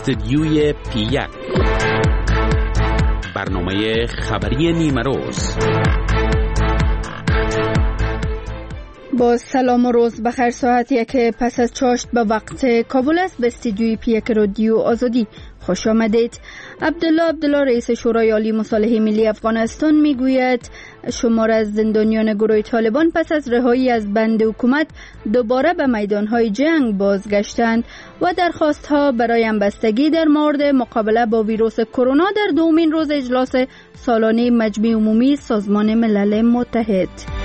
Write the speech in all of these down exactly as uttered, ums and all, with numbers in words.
استدیوی پی یک، برنامه خبری نیمه روز. با سلام و روز بخیر. ساعتی که پس از چاشت به وقت کابل است، به استدیوی پی یک رادیو آزادی خوش آمدید. عبدالله عبدالله رئیس شورای عالی مصالحه ملی افغانستان میگوید شمار از زندانیان گروه طالبان پس از رهایی از بند حکومت دوباره به میدانهای جنگ بازگشتند و درخواستها برای همبستگی در مورد مقابله با ویروس کرونا در دومین روز اجلاس سالانه مجمع عمومی سازمان ملل متحد.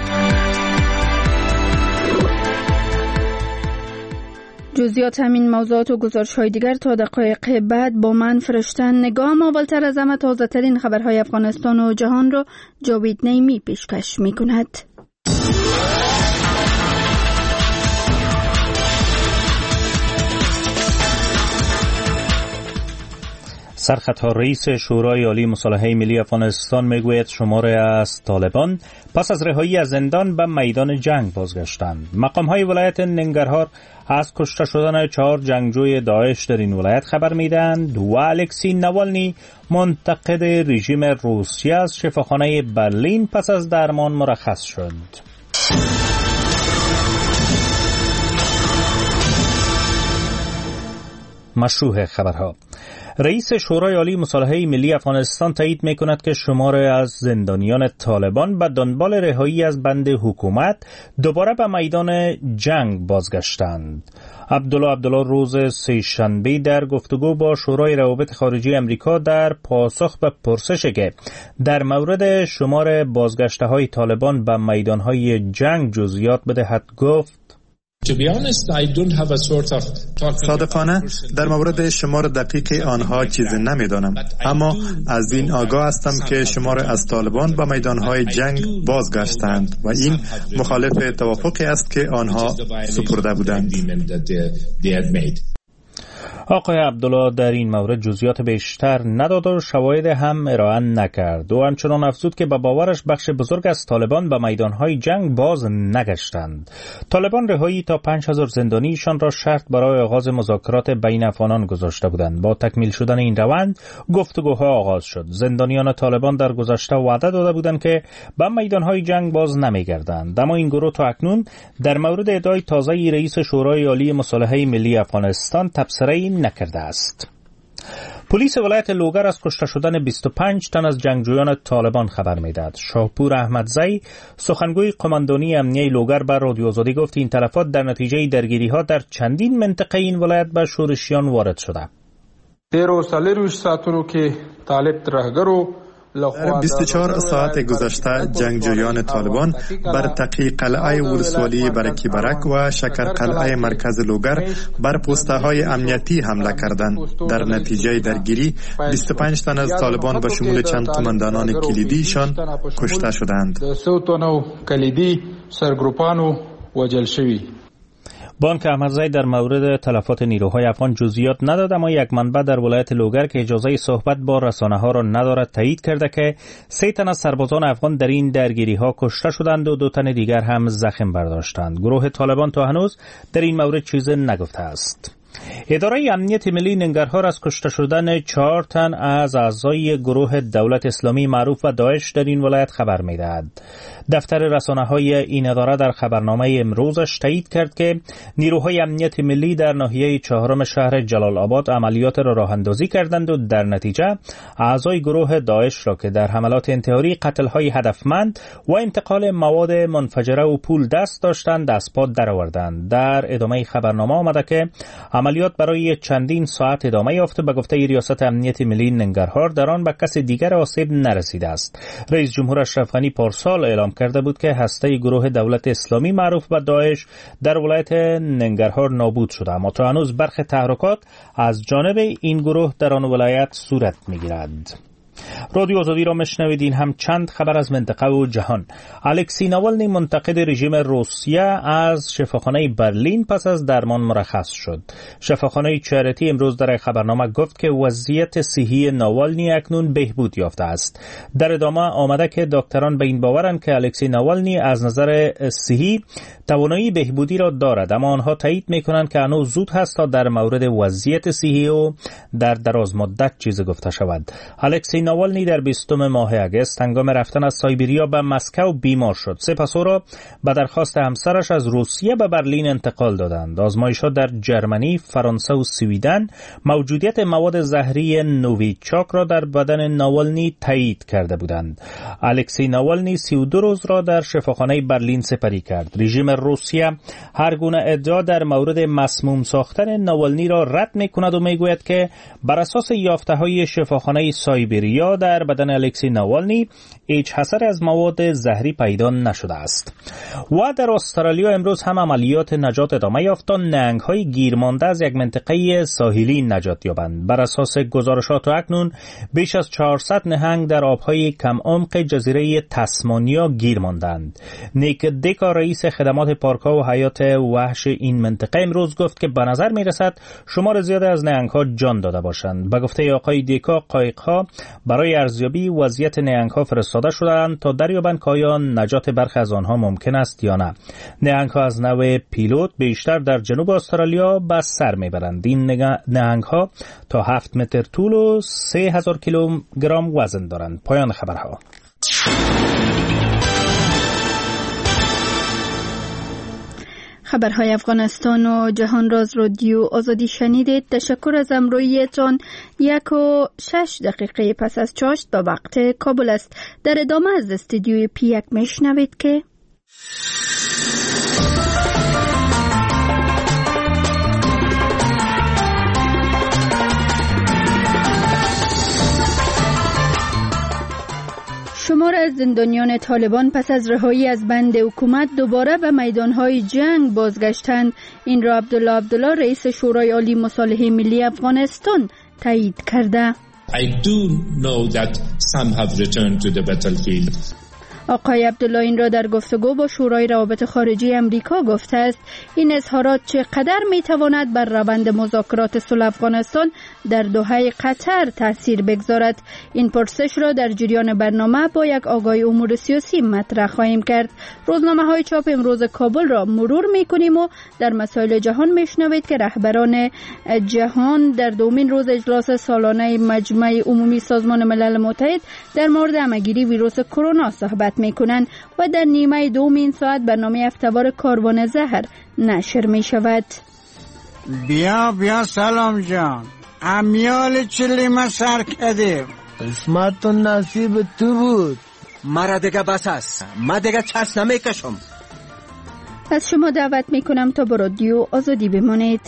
جزئیات همین موضوعات و گزارش‌های دیگر تا دقایق بعد با من فرشتن نگاه. اولتر از همه تازه ترین خبرهای افغانستان و جهان را جاوید نیمی پیشکش می‌کند. سرخطها رئیس شورای عالی مصالحه ملی افغانستان میگوید شماری از طالبان پس از رهایی از زندان به میدان جنگ بازگشتند. مقام‌های ولایت ننگرهار از کشته شدن چهار جنگجوی داعش در این ولایت خبر میدهند و الکسی نوالنی منتقد رژیم روسیه از شفاخانه برلین پس از درمان مرخص شد. مشروع خبرها. رئیس شورای عالی مصالحه ملی افغانستان تایید میکند که شمار از زندانیان طالبان به دنبال رهایی از بند حکومت دوباره به میدان جنگ بازگشتند. عبدالله عبدالله روز سه‌شنبه در گفتگو با شورای روابط خارجی امریکا در پاسخ به پرسشی که در مورد شمار بازگشته های طالبان به میدان های جنگ جزئیات بدهد گفت: صادقانه در مورد شمار دقیق آنها چیزی نمیدانم، اما از این آگاه هستم که شمار از طالبان به میدانهای جنگ بازگشتند و این مخالف توافقی است که آنها سپرده بودند. آقای عبدالله در این مورد جزئیات بیشتر نداد و شواهد هم ارائه نکرد و همچنان افزود که به باورش بخش بزرگ از طالبان به میدانهای جنگ باز نگشتند. طالبان رهایی تا پنج هزار زندانیشان را شرط برای آغاز مذاکرات بین افغانان گذاشته بودند. با تکمیل شدن این روند گفتگوها آغاز شد. زندانیان طالبان در گذشته وعده داده بودند که به میدانهای جنگ باز نمیگردند، اما این گروه تا اکنون در مورد ادعای تازه رئیس شورای عالی مصالحه ملی افغانستان تبصره نکرده است. پلیس ولایت لوگر از کشته شدن بیست و پنج تن از جنگجویان طالبان خبر میدهد. شاهپور احمدزی سخنگوی قماندانی امنیه لوگر بر رادیو آزادی گفت این تلفات در نتیجه درگیری‌ها در چندین منطقه این ولایت به شورشیان وارد شده. تیرو سالیروش ساتونو که طالب ترهگرو در بیست و چهار ساعت گذشته جنگجویان طالبان بر تقی قلعه ولسوالی برکی برک و شکر قلعه مرکز لوگر بر پست‌های امنیتی حمله کردند. در نتیجه درگیری بیست و پنج تن از طالبان به شمول چند قماندانان کلیدیشان کشته شدند. سه تن کلیدی سرگروپانو وژل شوی. بانک احمدزی در مورد تلفات نیروهای افغان جزئیات نداد، اما یک منبع در ولایت لوگر که اجازه صحبت با رسانه‌ها را ندارد تایید کرده که سه تن از سربازان افغان در این درگیری‌ها کشته شدند و دو تن دیگر هم زخم برداشتند. گروه طالبان تا هنوز در این مورد چیزی نگفته است. اداره امنیت ملی ننگرهار از کشته شدن چهار تن از اعضای گروه دولت اسلامی معروف به داعش در این ولایت خبر می‌دهد. دفتر رسانه‌های این اداره در خبرنامه امروزش تایید کرد که نیروهای امنیت ملی در ناحیه چهارم شهر جلال آباد عملیات را راه اندازی کردند و در نتیجه اعضای گروه داعش را که در حملات انتحاری، قتل‌های هدفمند و انتقال مواد منفجره و پول دست داشتند از پا درآوردند. در ادامه خبرنامه آمده که عملیات برای چندین ساعت ادامه یافت. به گفته ریاست امنیت ملی ننگرهار در آن به کس دیگر آسیب نرسیده است. رئیس جمهور اشرف غنی پارسال اعلام کرده بود که هسته گروه دولت اسلامی معروف به داعش در ولایت ننگرهار نابود شده، اما تا هنوز برخی تحرکات از جانب این گروه در آن ولایت صورت می‌گیرد. رادیو آزادی را مشنویدین. هم چند خبر از منطقه و جهان. الکسی ناوالنی منتقد رژیم روسیه از شفاخانه برلین پس از درمان مرخص شد. شفاخانه چارتی امروز در خبرنامه گفت که وضعیت صحی ناوالنی اکنون بهبود یافته است. در ادامه آمده که دکتران به این باورند که الکسی ناوالنی از نظر صحی توانایی بهبودی را دارد، اما آنها تایید می‌کنند که هنوز زود هست تا در مورد وضعیت صحی او در دراز مدت چیزی گفته شود. الکسی ناوالنی در بیستم ماه اگست هنگام رفتن از سایبریا به مسکو بیمار شد. سپس او را به درخواست همسرش از روسیه به برلین انتقال دادند. آزمایش‌ها در جرمنی، فرانسه و سویدن موجودیت مواد زهری نوویچاک را در بدن ناوالنی تایید کرده بودند. الکسی ناوالنی سی و دو روز را در شفاخانه برلین سپری کرد. رژیم روسیه هر گونه ادعا در مورد مسموم ساختن ناوالنی را رد می‌کند و می‌گوید که بر اساس یافته‌های شفاخانه سایبریا در بدن الکسی ناوالنی هیچ اثر از مواد زهری پیدا نشده است. و در استرالیا امروز هم عملیات نجات ادامه یافت تا نهنگ‌های گیرمانده از یک منطقه ساحلی نجات یابند. بر اساس گزارشات اکنون بیش از چهارصد نهنگ در آب‌های کم عمق جزیره تسمانیا گیر ماندند. نیک دیکا رئیس خدمات پارک‌ها و حیات وحش این منطقه امروز گفت که به نظر می‌رسد شمار زیادی از نهنگ‌ها جان داده باشند. به گفته آقای دیکا، قایق‌ها برای ارزیابی وضعیت نهنگ‌ها فرستاده شدند تا دریابند که آیا نجات برخی از آنها ممکن است یا نه. نهنگ‌ها از نوع پیلوت بیشتر در جنوب استرالیا به سر می‌برند. این نهنگ‌ها تا هفت متر طول و سه هزار کیلوگرم وزن دارند. پایان خبرها. خبرهای افغانستان و جهان راز رادیو آزادی شنیدید. تشکر از همراهیتان. یک و شش دقیقه پس از چاشت به وقت کابل است. در ادامه از استودیوی پی یک میشنوید که شمار از زندانیان طالبان پس از رهایی از بند حکومت دوباره به میدانهای جنگ بازگشتند. این را عبدالله عبدالله رئیس شورای عالی مصالحه ملی افغانستان تایید کرده. I do know that some have returned to the battlefield. آقای عبدالله این را در گفتگو با شورای روابط خارجی امریکا گفته است. این اظهارات چقدر میتواند بر روند مذاکرات صلح افغانستان در دوحه قطر تاثیر بگذارد؟ این پرسش را در جریان برنامه با یک آگاهی امور سیاسی مطرح خواهیم کرد. روزنامه های چاپ امروز کابل را مرور میکنیم و در مسائل جهان میشنوید که رهبران جهان در دومین روز اجلاس سالانه مجمع عمومی سازمان ملل متحد در مورد همه‌گیری ویروس کرونا صحبت میکنند و در نیمه دومین ساعت برنامه هفته‌وار کاروان زهر نشر می شود. بیا بیا سلام جان، امیال چلی ما سر کردیم. قسمت و نصیب تو بود. مرا دیگه بس است، من دیگه چس نمیکشم. از شما دعوت میکنم تا با رادیو آزادی بمانید.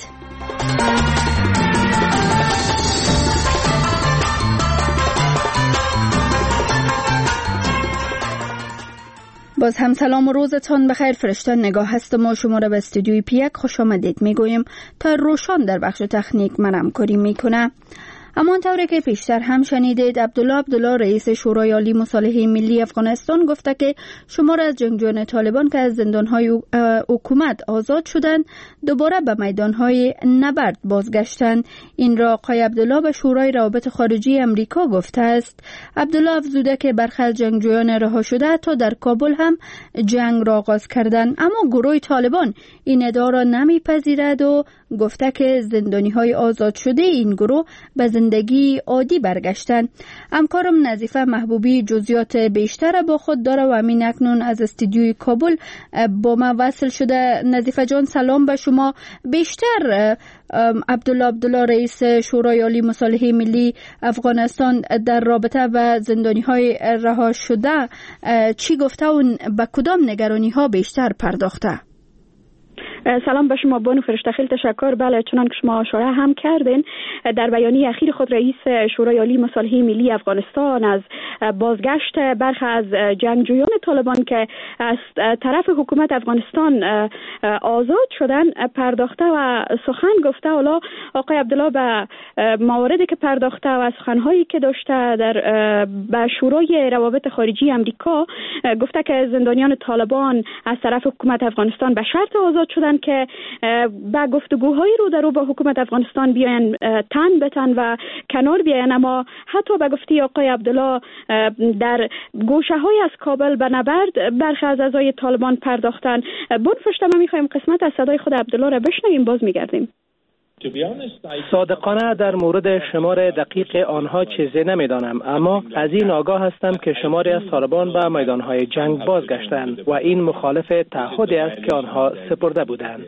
باز هم سلام و روزتان بخیر. فرشته نگاه هستم و شما را به استودیوی پی یک خوش آمدید میگویم. تا روشان در بخش تکنیک من همکاری میکنه. همانطوری که پیشتر هم شنیدید، عبدالله عبدالله رئیس شورای عالی مصالحه ملی افغانستان گفته که شمار از جنگجویان طالبان که از زندانهای حکومت آزاد شدند دوباره به میدانهای نبرد بازگشتند. این را آقای عبدالله به شورای روابط خارجی امریکا گفته است. عبدالله افزوده که برخی از جنگجویان رها شده تا در کابل هم جنگ را آغاز کردند، اما گروه طالبان این ادعا را نمیپذیرد و گفته که زندانی‌های آزاد شده این گروه به زندگی عادی برگشتن. همکارم نظیفه محبوبی جزئیات بیشتر با خود داره و همین اکنون از استودیوی کابل با ما وصل شده. نظیفه جان سلام به شما. بیشتر عبدالله عبدالله رئیس شورای عالی مصالحه ملی افغانستان در رابطه با زندانی‌های رها شده چی گفته و به کدام نگرانی‌ها بیشتر پرداخته؟ سلام به شما بانو فرشته، خیلی تشکر. بله، چنان که شما اشاره هم کردین، در بیانیه اخیر خود رئیس شورای عالی مصالحه ملی افغانستان از بازگشت برخی از جنگجویان طالبان که از طرف حکومت افغانستان آزاد شدن پرداخته و سخن گفته. حالا آقای عبدالله به مواردی که پرداخته و سخنهایی که داشته در به شورای روابط خارجی امریکا گفته که زندانیان طالبان از طرف حکومت افغانستان به شرط آزاد شدن که به گفتگوهای رو در رو با حکومت افغانستان بیاین تن بتن و کنار بیاین. اما حتی به گفته آقای عبدالله در گوشه های از کابل به نبرد برخی از اعضای طالبان پرداختن. بود فرشته ما میخوایم قسمت از صدای خود عبدالله را بشنویم، باز میگردیم. صادقانه در مورد شمار دقیق آنها چیزی نمیدانم، اما از این آگاه هستم که شماری از طالبان به میدانهای جنگ بازگشتند و این مخالف تعهدی است که آنها سپرده بودند.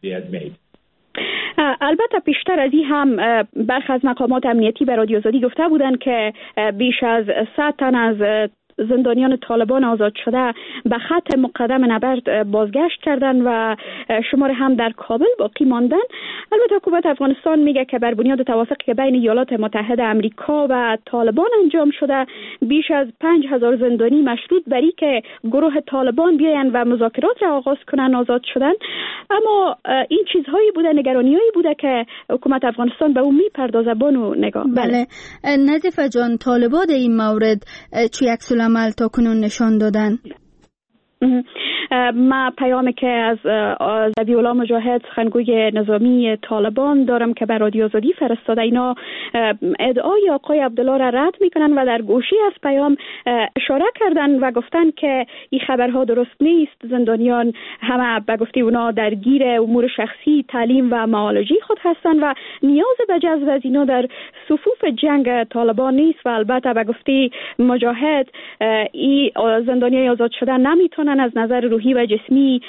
البته پیشتر از این هم برخی از مقامات امنیتی به رادیو آزادی گفته بودند که بیش از صد تن از زندانیان طالبان آزاد شده به خط مقدم نبرد بازگشت کردن و شمار هم در کابل باقی ماندن. البته حکومت افغانستان میگه که بر بنیاد توافقی که بین ایالات متحده امریکا و طالبان انجام شده بیش از پنج هزار زندانی مشروط بری که گروه طالبان بیاین و مذاکرات را آغاز کنن آزاد شدن. اما این چیزهایی بوده، نگرانیایی بوده که حکومت افغانستان به اون میپردازه. بانو نگاه. بله نظیفه جان، طالبان این مورد چی عکس العمل تا کنون نشان دادن؟ ما پیامی که از ذبیح‌الله مجاهد سخنگوی نظامی طالبان دارم که به رادیو آزادی فرستاده. اینا ادعای آقای عبدالله را رد میکنن و در گوشی از پیام اشاره کردن و گفتن که این خبرها درست نیست. زندانیان همه به گفته اونا درگیر امور شخصی، تعلیم و معالجه خود هستند و نیاز به جذب از اینا در صفوف جنگ طالبان نیست. و البته به گفته مجاهد این زندانیان آزاد شدن نمیتونن از نظر روحی و جسمی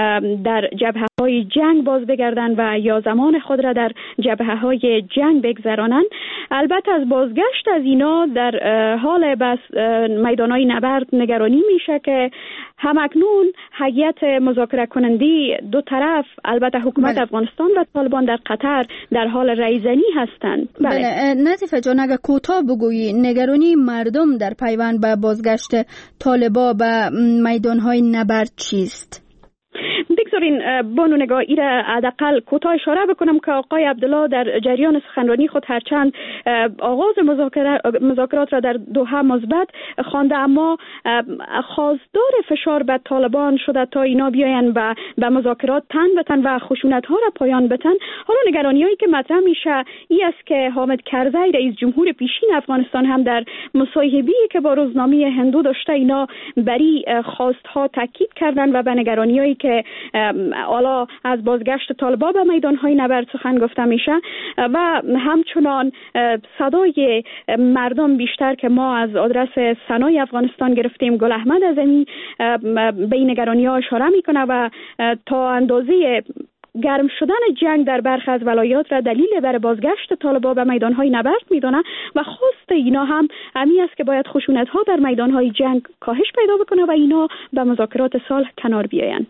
در جبهه‌های جنگ باز بگردن و یا زمان خود را در جبهه‌های جنگ بگذرانند. البته از بازگشت از اینا در حال بس میدان‌های نبرد نگرانی میشه که همکنون هیئت مذاکره کننده دو طرف، البته حکومت بله. افغانستان و طالبان در قطر در حال رایزنی هستند. بله, بله. نظیفه جان، اگر کوتاه بگویی نگرانی مردم در پیوند به بازگشت طالبان به میدان‌های نبرد چیست؟ بگذارین بانو نگاه ای را حداقل کوتاه اشاره بکنم که آقای عبدالله در جریان سخنرانی خود هرچند آغاز مذاکرات را در دوحه مثبت خوانده، اما خواستار فشار به طالبان شده تا اینا بیاین و به مذاکرات تن بتن و خشونت ها را پایان بتن. حالا نگرانیایی که مطرح میشه این است که حامد کرزی رئیس جمهور پیشین افغانستان هم در مصاحبه‌ای که با روزنامه هندو داشته اینا بری خواست ها تاکید کردن و به نگرانیایی که حالا از بازگشت طالبان به میدان‌های نبرد سخن گفته میشه و همچنان صدای مردم بیشتر که ما از آدرس سنای افغانستان گرفتیم، گل احمد از این به این نگرانی‌ها اشاره میکنه و تا اندازه گرم شدن جنگ در برخی از ولایات را دلیل بر بازگشت طالبان به میدان‌های نبرد میدونه و خواست اینا هم همین است که باید خشونت‌ها در میدان‌های جنگ کاهش پیدا بکنه و اینا به مذاکرات صلح کنار بیاین.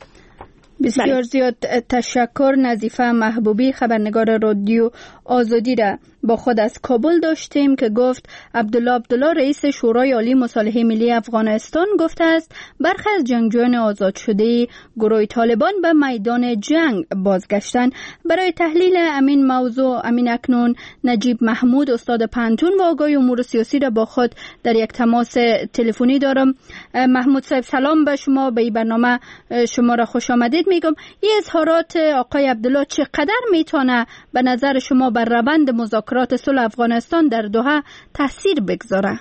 بسیار بله. زیاد تشکر. نظیفه محبوبی خبرنگار رادیو آزادی را با خود از کابل داشتیم که گفت عبدالله عبدالله رئیس شورای عالی مصالحه ملی افغانستان گفته است برخی از جنگجویان آزاد شده گروه طالبان به میدان جنگ بازگشتن. برای تحلیل امین موضوع امین اکنون نجیب محمود استاد پنتون و آگاه امور سیاسی را با خود در یک تماس تلفنی دارم. محمود صاحب سلام به شما، به این برنامه شما را خوش آمدید میگم. این اظهارات آقای عبدالله چقدر میتونه به نظر شما بر روند مذاکرات صلح افغانستان در دوحه تاثیر بگذاره؟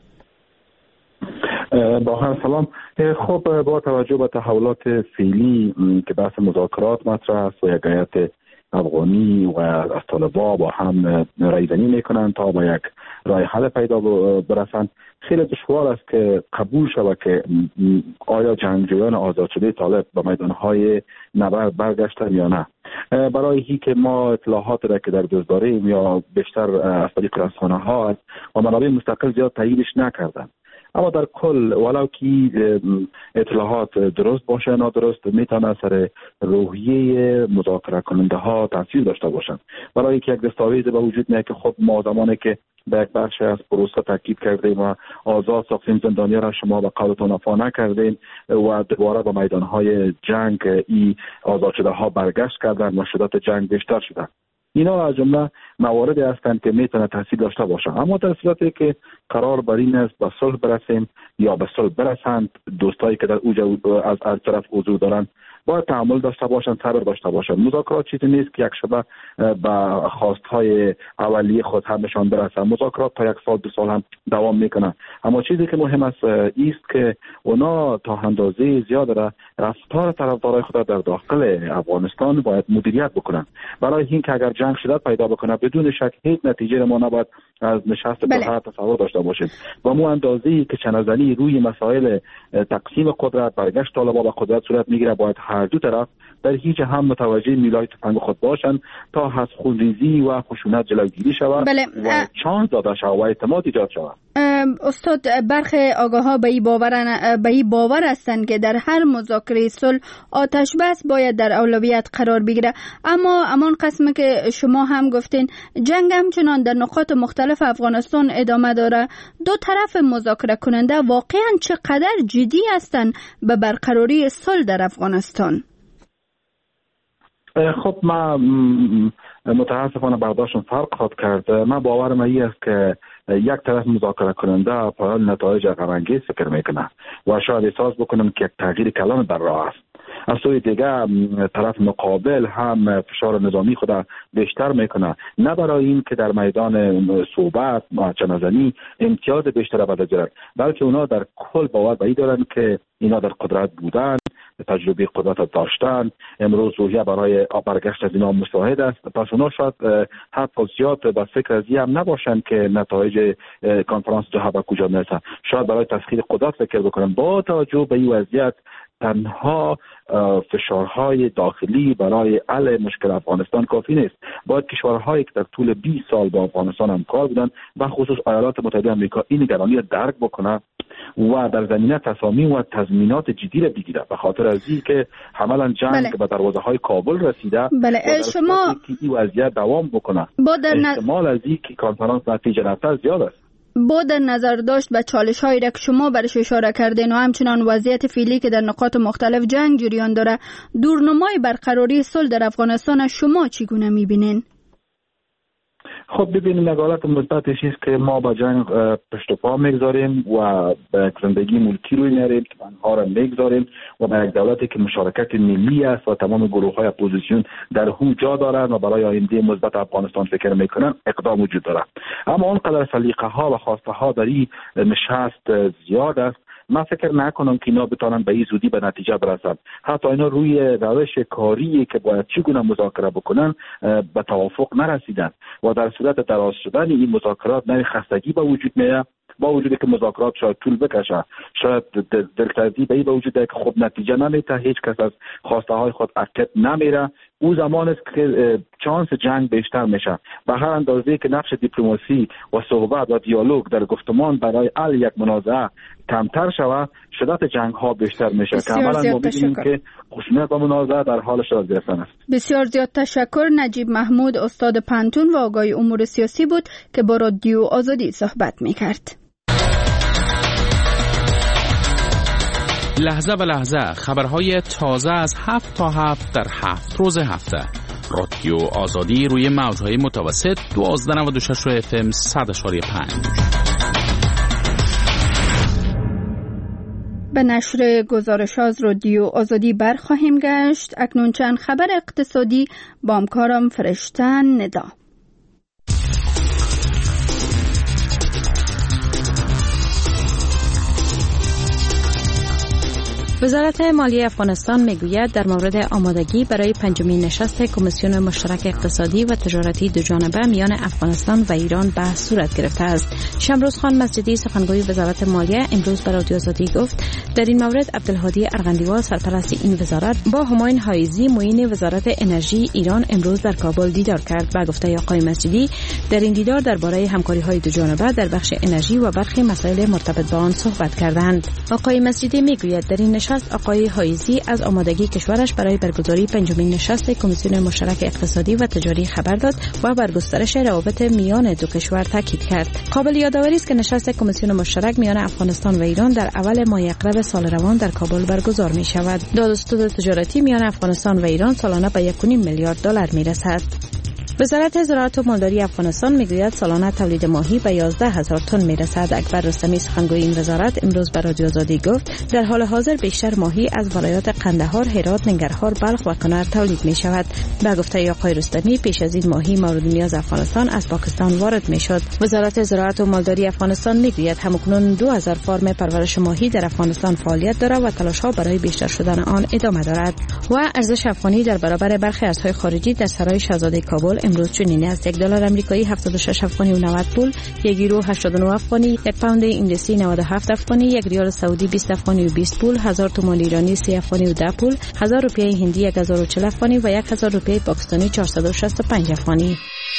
با هم سلام. خب با توجه به تحولات فعلی که بحث مذاکرات مطرح است و یک هیئت افغانی و از طالبان با هم رایزنی میکنند تا با یک راه حل پیدا برسند، خیلی دشوار است که قبول شود که آیا جنگجویان آزاد شده طالب به میدانهای نبرد برگشتن یا نه. برای هی که ما اطلاعات را که در دست داریم یا بیشتر از طریق رسانه‌ها و منابع مستقل زیاد تاییدش نکردن. اما در کل ولو که اطلاعات درست باشه یا نادرست میتونه سر روحیه مذاکره کننده ها تاثیر داشته باشند. برای که یک دستاویز به وجود میاد که خب ما زمانی که به یک بخش از پروسه تاکید کردیم و آزاد ساختیم زندانیان را شما به قولتان وفا نکردین و دوباره به میدانهای جنگ ای آزاد شده ها برگشت کردن و شدت جنگ بیشتر شدن. اینا از جمله مواردی هستند که میتونه تاثیر داشته باشه. اما در صورتی که قرار بر این است به صلح برسیم یا به صلح برسند، دوستایی که در اوج از از طرف حضور دارند باید تحمل داشته باشند، صبر داشته باشند. مذاکرات چیزی نیست که یک شبه به خواستهای اولیه خود همشان برسند. مذاکرات تا یک سال دو سال هم دوام میکنن. اما چیزی که مهم است است که اونا تا اندازه زیاد را رفتار طرفدارای خود در داخل افغانستان باید مدیریت بکنن. برای اینکه اگر جنگ شدت پیدا بکنه بدون شک هیچ نتیجه ما نباید از نشست بله. تصور داشته باشید. و مو اندازه‌ای که چنزنی روی مسائل تقسیم قدرت، برگشت طالبان به قدرت صورت میگیره، باید هر دو طرف در هیچ هم متوجه میلای تفنگ خود باشند تا حسودخویی و خشونت جلوگیری شود بله. و چانس داده شود و اعتماد ایجاد شود. استاد، برخی آگاه‌ها به این باورن به این باور هستند که در هر مذاکره صلح آتش بس باید در اولویت قرار بگیره، اما امان قسم که شما هم گفتین جنگ همچنان در نقاط مختلف افغانستان ادامه داره. دو طرف مذاکره کننده واقعا چقدر جدی هستند به برقراری صلح در افغانستان؟ خب ما متاسفانه برداشتم فرق خواهد کرد. من باورم این است که یک طرف مذاکره کننده پایان نتایج غم‌انگیز فکر میکنه و شاید احساس بکنم که یک تغییر کلان در راه است. از سوی دیگه طرف مقابل هم فشار نظامی خود بیشتر میکنه، نه برای این که در میدان صحبت و چنزنی امتیاز بیشتر به دست بیارن، بلکه اونا در کل باور به این دارن که اینا در قدرت بودن، تجربه قدرت داشتن، امروز روحیه برای برگشت از اینا مساعد است. پس اونا شاید حتی زیاد به فکر از این هم نباشن که نتایج کنفرانس دوحه به کجا میرسه. شاید برای تسخیر قدرت فکر بکنن. با توجه به این وضعیت تنها فشارهای داخلی برای حل مشکل افغانستان کافی نیست. باید کشورهایی که در طول بیست سال با افغانستان همکار بودن، به خصوص ایالات متحده آمریکا، این نگرانی را درک بکنه و در زمینه تصامیم و تضمینات جدی را بگیره، به خاطر از این که حملا جنگ بله. به دروازه های کابل رسیده بله. شما که این وضعیت دوام بکنه با در احتمال از این که کنفرانس نتیجه نفته زیاد است. با در نظر داشت به چالش هایی را که شما برش اشاره کردین و همچنان وضعیت فعلی که در نقاط مختلف جنگ جریان داره، دورنمای برقراری صلح در افغانستان شما چگونه میبینین؟ خب ببینید، نگالت مثبتش است که ما با جنگ پشت و پا میگذاریم و به زندگی ملکی روی میاریم که آنها را میگذاریم و به یک دولتی که مشارکت ملی است و تمام گروه های اپوزیسیون در او جا دارند و برای آینده مثبت افغانستان فکر میکنن، اقدام وجود داره. اما اونقدر سلیقه ها و خواسته ها در این نشست زیاد است، من فکر نکنم که اینا بتونن به این زودی به نتیجه برسن. حتی اینا روی روش کاری که باید چگونه مذاکره بکنن به توافق نرسیدن و در صورت دراز شدن این مذاکرات نوع خستگی به وجود میاد، با وجودی که مذاکرات شاید طول بکشه، شاید دلتردی به این وجوده که خب نتیجه نمیده، هیچ کس از خواسته های خود عقب نمیره، او زمان است که چانس جنگ بیشتر میشه. به هر اندازه که نقش دیپلماسی و صحبت و دیالوگ در گفتمان برای حل یک منازعه کمتر شود، شدت جنگ ها بیشتر میشه که عملا ما می‌بینیم که خشونت و منازعه در حال شدت گرفتن است. بسیار زیاد تشکر. نجیب محمود، استاد پانتون و آگاه امور سیاسی بود که با رادیو آزادی صحبت میکرد. لحظه به لحظه خبرهای تازه از هفت تا هفت در هفت روز هفته. رادیو آزادی روی موجهای متوسط دوازده نود و شش اف ام صد و چهار و پنج. به نشر گزارش از رادیو آزادی برخواهیم گشت. اکنون چند خبر اقتصادی با همکارم فرشتن ندا. وزارت مالیه افغانستان میگوید در مورد آمادگی برای پنجمین نشست کمیسیون مشترک اقتصادی و تجارتی دوجانبه میان افغانستان و ایران بحث صورت گرفته است. شمروز خان مسجدی سخنگوی وزارت مالیه امروز به رادیو آزادی گفت در این مورد عبدالهادی ارغندیوال سرپرست این وزارت با همایون حایزی معین وزارت انرژی ایران امروز در کابل دیدار کرد. با گفته آقای مسجدی در این دیدار درباره همکاری‌های دوجانبه در بخش انرژی و برخی مسائل مرتبط با آن صحبت کردند. آقای مسجدی میگوید در این نشست آقای حایزی از آمادگی کشورش برای برگزاری پنجمین نشست کمیسیون مشترک اقتصادی و تجاری خبر داد و بر گسترش روابط میان دو کشور تاکید کرد. قابل یادآوری است که نشست کمیسیون مشترک میان افغانستان و ایران در اول ماه اقرب سال روان در کابل برگزار می شود. داد و ستد تجارتی میان افغانستان و ایران سالانه به یک و نیم میلیارد دلار می رسد. وزارت زراعت و مالداری افغانستان میگوید سالانه تولید ماهی به یازده هزار تن میرسد. اکبر رستمی سخنگوی این وزارت امروز به رادیو آزادی گفت در حال حاضر بیشتر ماهی از ولایات قندهار، هرات، ننگرهار، بلخ و کنر تولید می شود. به گفته آقای رستمی پیش از این ماهی مورد نیاز افغانستان از پاکستان وارد می شد. وزارت زراعت و مالداری افغانستان میگوید همکنون دو هزار فرم پرورش ماهی در افغانستان فعالیت دارد و تلاش ها برای بیشتر شدن آن ادامه دارد. و ارزش افغانی در برابر برخی ارزهای خارجی در سرای شاهزاده کابل امروز چنین است: یک دلار آمریکایی هفتاد و شش افغانی و نود پول، یک یورو هشتاد و نه افغانی، یک پوند انگلیسی نود و هفت افغانی، یک ریال سعودی بیست افغانی و بیست پول، هزار تومان ایرانی سی افغانی و ده پول، هزار روپیه هندی یک هزار و چهل افغانی و یک هزار روپیه پاکستانی چهارصد و شصت و پنج افغانی.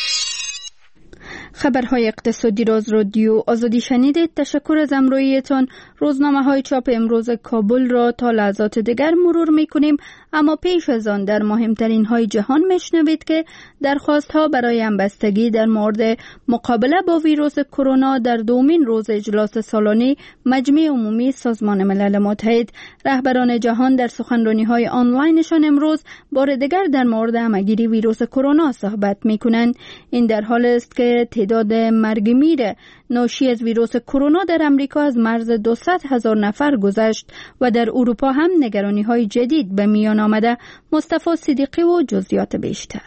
خبرهای اقتصادی را از رادیو آزادی شنیدید. تشکر از همراهیتان. روزنامه های چاپ امروز کابل را تا لحظات دیگر مرور می کنیم، اما پیش از آن در مهمترین های جهان میشنوید که درخواست ها برای همبستگی در مورد مقابله با ویروس کرونا در دومین روز اجلاس سالانه مجمع عمومی سازمان ملل متحد. رهبران جهان در سخنرانی های آنلاینشان امروز بار دیگر در مورد همگیری ویروس کرونا صحبت می کنند. این در حال است که تعداد مرگ میر ناشی از ویروس کرونا در امریکا از مرز دویست هزار نفر گذشت و در اروپا هم نگرانی های جدید به میان آمده. مصطفی صدیقی و جزئیات بیشتر.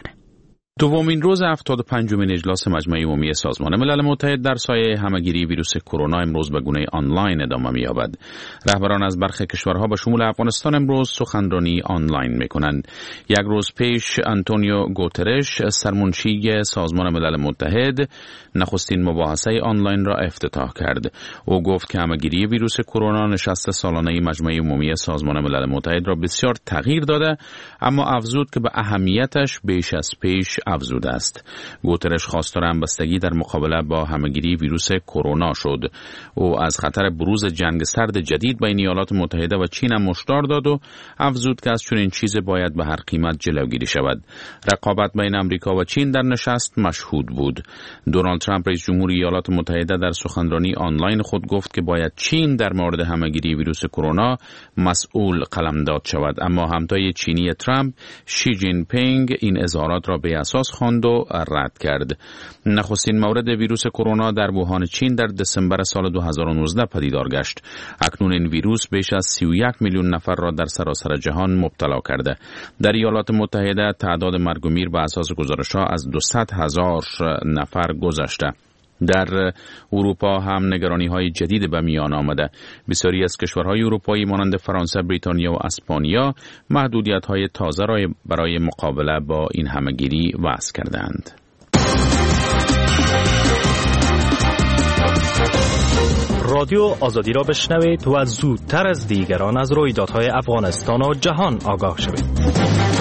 دومین روز هفتاد و پنجمین اجلاس مجمع عمومی سازمان ملل متحد در سایه همگیری ویروس کرونا امروز به گونه آنلاین ادامه می‌یابد. رهبران از برخی کشورها به شمول افغانستان امروز سخنرانی آنلاین می‌کنند. یک روز پیش آنتونیو گوترش سرمنشی سازمان ملل متحد نخستین مباحثه آنلاین را افتتاح کرد. او گفت که همگیری ویروس کرونا نشست سالانه مجمع عمومی سازمان ملل متحد را بسیار تغییر داده، اما افزود که به اهمیتش بیش از پیش افزوده است. گوترش خواستار همبستگی در مقابله با همگیری ویروس کرونا شد. او از خطر بروز جنگ سرد جدید بین ایالات متحده و چین هم هشدار داد و افزود که از چنین چیزی باید به هر قیمت جلوگیری شود. رقابت بین آمریکا و چین در نشست مشهود بود. دونالد ترامپ رئیس جمهور ایالات متحده در سخنرانی آنلاین خود گفت که باید چین در مورد همگیری ویروس کرونا مسئول قلمداد شود، اما همتای چینی ترامپ شی جین پینگ این اظهارات را به اساس خواند و رد کرد. نخستین مورد ویروس کرونا در ووهان چین در دسامبر سال دو هزار و نوزده پدیدار گشت. اکنون این ویروس بیش از سی و یک میلیون نفر را در سراسر جهان مبتلا کرده. در ایالات متحده تعداد مرگ و میر به اساس گزارش‌ها از دویست هزار نفر گذشته. در اروپا هم نگرانی‌های جدید به میان آمده. بسیاری از کشورهای اروپایی مانند فرانسه، بریتانیا و اسپانیا محدودیت‌های تازه را برای مقابله با این همگیری وضع کردند. رادیو آزادی را بشنوید و زودتر از دیگران از رویدادهای افغانستان و جهان آگاه شوید.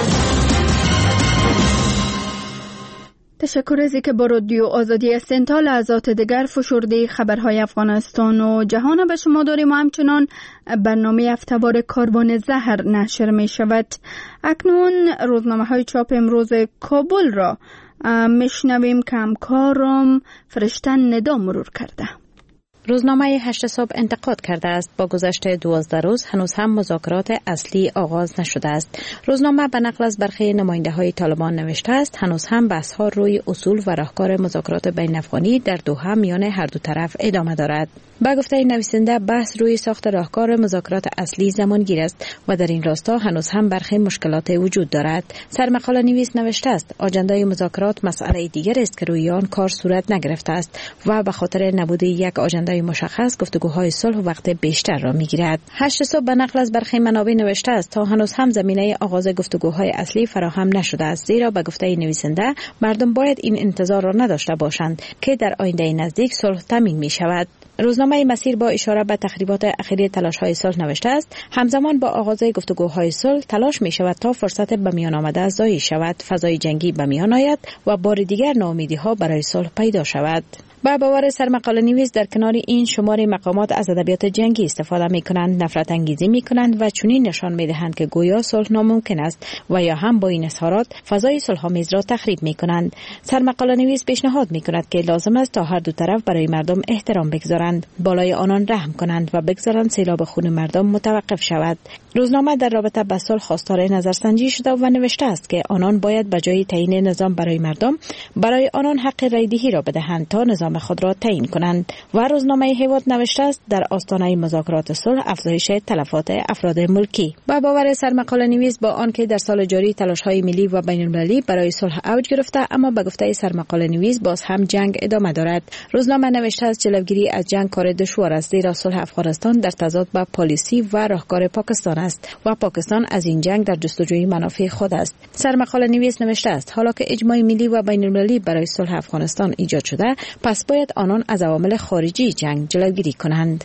تشکر از اینکه با رادیو آزادی هستین. تا لحظات دیگر فشرده خبرهای افغانستان و جهان به شما داریم و همچنان برنامه هفته‌وار کاروان زهر نشر می شود. اکنون روزنامه های چاپ امروز کابل را میشنویم که همکارم فرشتن ندا مرور کرده. روزنامه هشت صبح انتقاد کرده است با گذشت دوازده روز هنوز هم مذاکرات اصلی آغاز نشده است. روزنامه به نقل از برخی نماینده های طالبان نوشته است هنوز هم بحث ها روی اصول و راهکار مذاکرات بین افغانی در دوحه میان هر دو طرف ادامه دارد. با گفته نویسنده بحث روی ساخت راهکار مذاکرات اصلی زمانگیر است و در این راستا هنوز هم برخی مشکلات وجود دارد. سرمقاله نویس نوشته است آجندای مذاکرات مسئله دیگر است که روی آن کار صورت نگرفته است و به خاطر نبود یک آجندای های مشخص گفتگوهای صلح وقت بیشتر را میگیرد. هشت صبح به نقل از برخی منابع نوشته است تا هنوز هم زمینه آغاز گفتگوهای اصلی فراهم نشده است، زیرا به گفته نویسنده مردم باید این انتظار را نداشته باشند که در آینده نزدیک صلح تامین می شود. روزنامه مسیر با اشاره به تخریبات اخیری تلاش‌های صلح نوشته است همزمان با آغاز گفتگوهای صلح تلاش می شود تا فرصت به میان آمده ضایع شود، فضای جنگی به میان آید و بار دیگر ناامیدی‌ها برای صلح پیدا شود. با باور سرمقاله نویس در کنار این شمار مقامات از ادبیات جنگی استفاده می کنند، نفرت انگیزی می کنند و چنین نشان می دهند که گویا صلح ناممکن است و یا هم با این اظهارات فضای صلح آمیز را تخریب می کنند. سرمقاله نویس پیشنهاد می کند که لازم است تا هر دو طرف برای مردم احترام بگذارند، بالای آنان رحم کنند و بگذارند سیلاب خون مردم متوقف شود. روزنامه در رابطه با صلح خواستار نظرسنجی شده و نوشته است که آنان باید به جای تعیین نظام برای مردم برای آنان حق رایدهی را بدهند تا نظام خود را تعیین کنند. و روزنامه هیواد نوشته است در آستانه مذاکرات صلح افزایش تلفات افراد ملکی. با باور سرمقاله نویس با آنکه در سال جاری تلاش‌های ملی و بین‌المللی برای صلح اوج گرفته، اما به گفته سرمقاله نویس باز هم جنگ ادامه دارد. روزنامه نوشته است جلوگیری از جنگ کار دشوار است، زیرا صلح افغانستان در تضاد با پالیسی و راهکار پاکستان است و پاکستان از این جنگ در جستجوی منافع خود است. سرمقاله نویس نوشته است حالا که اجماع ملی و بین‌المللی برای صلح افغانستان ایجاد شده، پس باید آنان از عوامل خارجی جنگ جلوگیری کنند.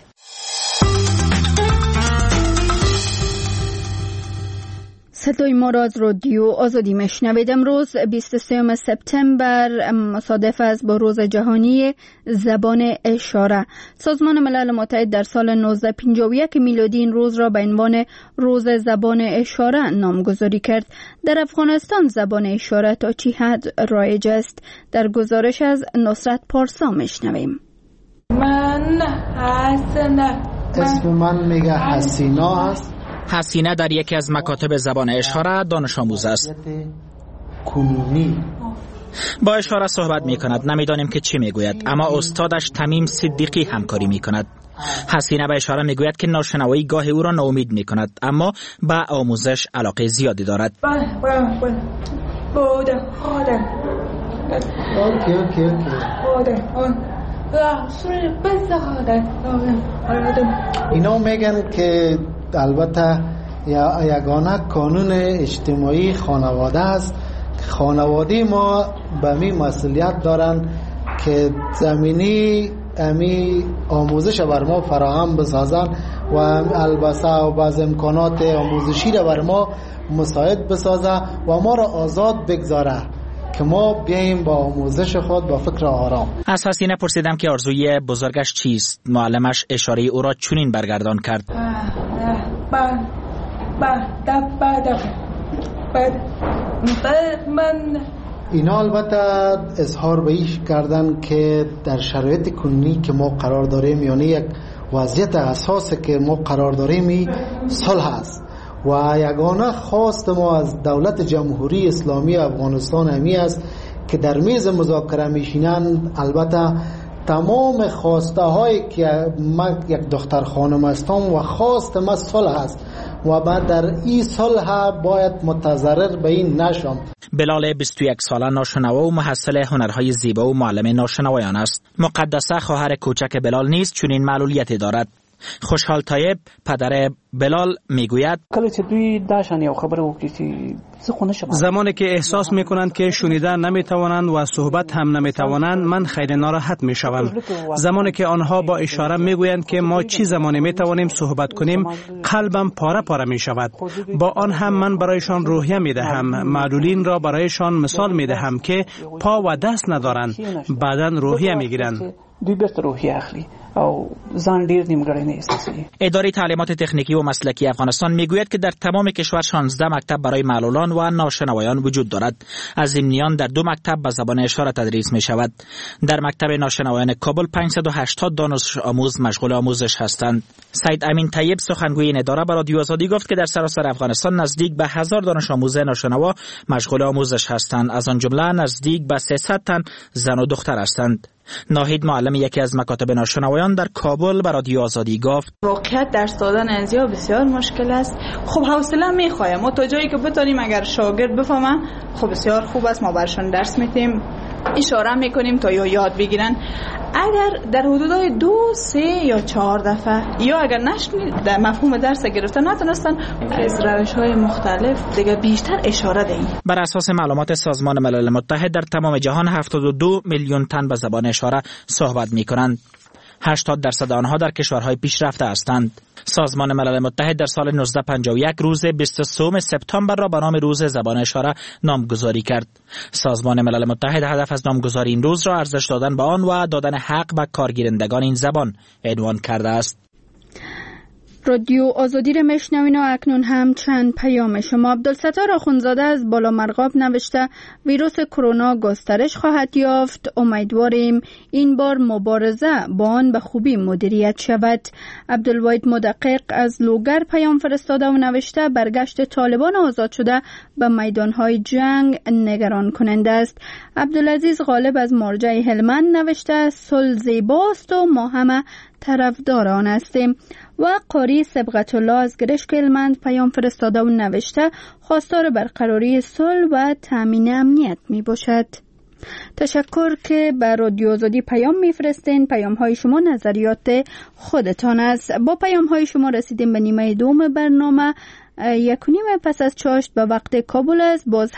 صدای ما را از رادیو آزادی میشنوید. امروز بیست و سوم سپتامبر مصادف است با روز جهانی زبان اشاره. سازمان ملل متحد در سال نوزده پنجاه و یک میلادی این روز را به عنوان روز زبان اشاره نامگذاری کرد. در افغانستان زبان اشاره تا چه حد رایج است؟ در گزارش از نصرت پارسا میشنویم. من حسنه، اسم من میگه حسینا است. حسینه در یکی از مکاتب زبان اشاره دانش آموز است. با اشاره صحبت می کند، نمیدانیم که چی می گوید، اما استادش تمیم صدیقی همکاری می کند. حسینه به اشاره می گوید که ناشنوایی گاه او را ناامید می کند، اما به آموزش علاقه زیادی دارد. اینا میگن که البته یگانه قانون اجتماعی خانواده است. خانواده ما به می مسئولیت دارن که زمینی امی آموزش بر ما فراهم بسازن و البته و بعض امکانات آموزشی را بر ما مساعد بسازه و ما را آزاد بگذاره که ما بیاییم با آموزش خود با فکر آرام. از حسینه پرسیدم که آرزوی بزرگش چیست. معلمش اشاره او را چنین برگردان کرد. اینا البته اظهار به این کردن که در شرایط کنونی که ما قرار داریم، یعنی یک وضعیت اساسی که ما قرار داریم صلح است و یگانه خواست ما از دولت جمهوری اسلامی افغانستان همی است که در میز مذاکره میشینند. البته تمام خواسته هایی که من یک دختر خانم هستم و خواست ما صلح است و بعد در این صلح باید متضرر به این نشم. بلال بیست و یک ساله ناشنوا و محصل هنرهای زیبا و معلم ناشنوایان است. مقدسه خواهر کوچک بلال نیز چنین معلولیتی دارد. خوشحال طیب پدر بلال میگوید زمانی که احساس میکنند که شنیدن نمیتوانند و صحبت هم نمیتوانند، من خیلی ناراحت میشوم. زمانی که آنها با اشاره میگویند که ما چی زمانی میتوانیم صحبت کنیم، قلبم پاره پاره میشود. با آن هم من برایشان روحیه میدهم. معلولین را برایشان مثال میدهم که پا و دست ندارند، بعداً روحیه میگیرند. دوی بیرته روحیه اخلي او ځان ډیر نیمګړی نه احساسوي. اداره تعلیمات تکنیکی و مسلکی افغانستان میگوید که در تمام کشور شانزده مکتب برای معلولان و ناشنوایان وجود دارد. از این میان در دو مکتب به زبان اشاره تدریس می شود. در مکتب ناشنوایان کابل پانصد و هشتاد دانش آموز مشغول آموزش هستند. سید امین طیب سخنگوی این اداره به رادیو آزادی گفت که در سراسر افغانستان نزدیک به هزار دانش آموز ناشنوا مشغول آموزش هستند. از آن جمله نزدیک به سیصد تن زن و دختر هستند. ناهید معلم یکی از مکاتب ناشنوایان در کابل به رادیو آزادی گفت واقعیت درس دادن ازیا بسیار مشکل است. خب حوصله میخوایم ما تا جایی که بتونیم، اگر شاگرد بفهمه خب بسیار خوب است، ما برشون درس میدیم اشاره میکنیم تا یا یاد بگیرن. اگر در حدودای دو سه یا چهار دفعه یا اگر نشنید در مفهوم درس گرفتن نتونستن از روش‌های مختلف دیگه بیشتر اشاره دهیم. بر اساس معلومات سازمان ملل متحد در تمام جهان هفتاد و دو میلیون تن به زبان اشاره صحبت میکنند. هشتاد درصد آنها در کشورهای پیشرفته هستند. سازمان ملل متحد در سال نوزده پنجاه و یک روز بیست و سوم سپتامبر را به نام روز زبان اشاره نامگذاری کرد. سازمان ملل متحد هدف از نامگذاری این روز را ارزش دادن به آن و دادن حق به کارگیرندگان این زبان عنوان کرده است. رادیو آزادی را میشنوین و اکنون هم چند پیام شما. عبدالستار آخوندزاده از بالا مرغاب نوشته ویروس کرونا گسترش خواهد یافت. امیدواریم این بار مبارزه با آن به خوبی مدیریت شود. عبدالواحد مدقق از لوگر پیام فرستاده و نوشته برگشت طالبان آزاد شده به میدانهای جنگ نگران کننده است. عبدالعزیز غالب از مرجع هلمند نوشته صلح زیباست و ما همه طرفدار آن هستیم. و قاری سبقت الله از گرشک هلمند پیام فرستاده و نوشته خواستار برقراری صلح و تامین امنیت می باشد. تشکر که به رادیو آزادی پیام میفرستین. پیام های شما نظریات خودتان است. با پیام های شما رسیدیم به نیمه دوم برنامه. یک و نیم پس از چاشت به وقت کابل است. باز